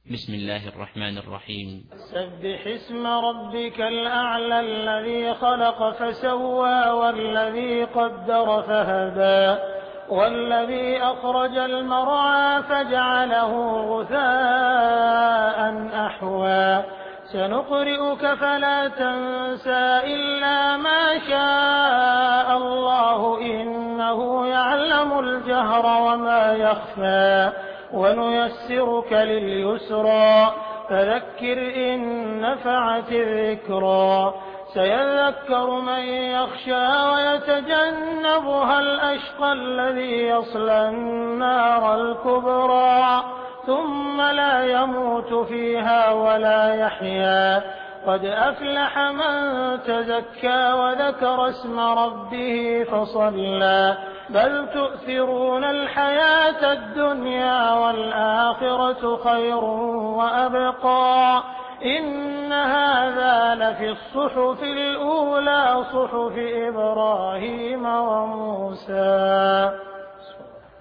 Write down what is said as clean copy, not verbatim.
بسم الله الرحمن الرحيم. سبح اسم ربك الأعلى الذي خلق فسوى والذي قدر فهدى والذي أخرج المرعى فجعله غثاء أحوى سنقرئك فلا تنسى إلا ما شاء الله إنه يعلم الجهر وما يخفى ونيسرك لليسرى فذكر إن نفعت الذكرى سيذكر من يخشى ويتجنبها الأشقى الذي يصلى النار الكبرى ثم لا يموت فيها ولا يحيا قد أفلح من تزكى وذكر اسم ربه فصلى بل تؤثرون الحياة الدنيا والآخرة خير وأبقى إن هذا لفي الصحف الأولى صحف إبراهيم وموسى.